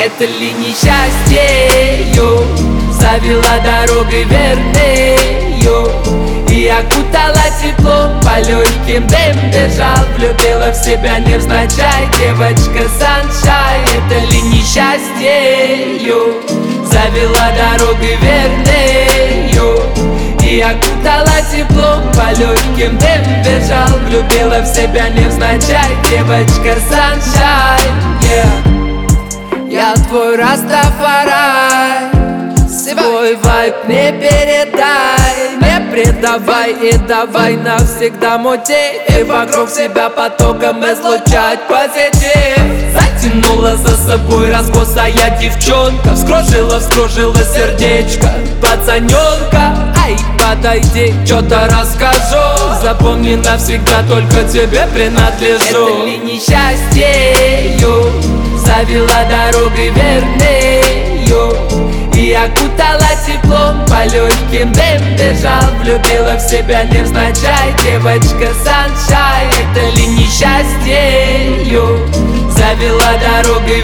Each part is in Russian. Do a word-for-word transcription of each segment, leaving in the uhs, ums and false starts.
Это ли несчастье-ю завела дорогой вернею и окутала теплом, по легким дым бежал, влюбила в себя невзначай девочка Саншайн. Это ли несчастье-ю завела дорогой вернею и окутала теплом, по легким дым бежал, влюбила в себя невзначай девочка Саншайн. Yeah. Я твой Растафарай, свой вайб не передай, не предавай и давай навсегда мутей и вокруг себя потоком излучать позитив. Затянула за собой раскосая девчонка, вскружила, вскружила сердечко пацаненка. Ай, подойди, что-то расскажу, запомни навсегда, только тебе принадлежу. Это ли несчастье-ю завела дорогой вернею и окутала теплом, по легким дым бежал, влюбила в себя невзначай девочка Саншайн. Это ли несчастье-ю завела дорогой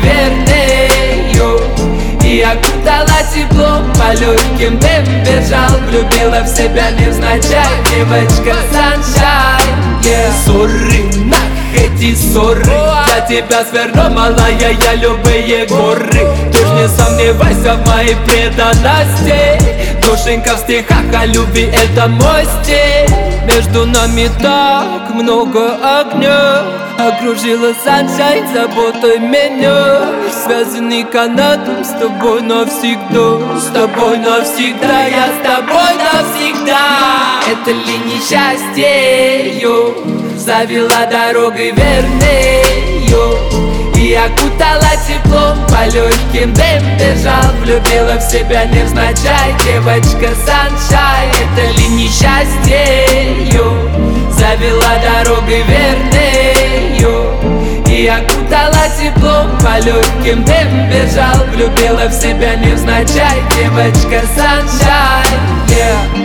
вернею и окутала теплом, по легким дым бежал, влюбила в себя невзначай девочка Саншайн. Yeah. Sorry, нах эти ссоры, я тебя сверну, малая, я любые горы. Ты ж не сомневайся в моей преданности, душенька в стихах о любви — это мой стиль. Между нами так много огня, окружила Саншайн заботой меня, связанный канатом с тобой навсегда. С тобой навсегда, я с тобой навсегда. Это ли несчастье-ю завела дорогой вернею и окутала теплом, по легким дым бежал, влюбила в себя невзначай девочка Саншайн. Это ли несчастье-ю завела дорогой вернею и окутала теплом, по легким дым бежал, влюбила в себя невзначай девочка Саншайн. Yeah.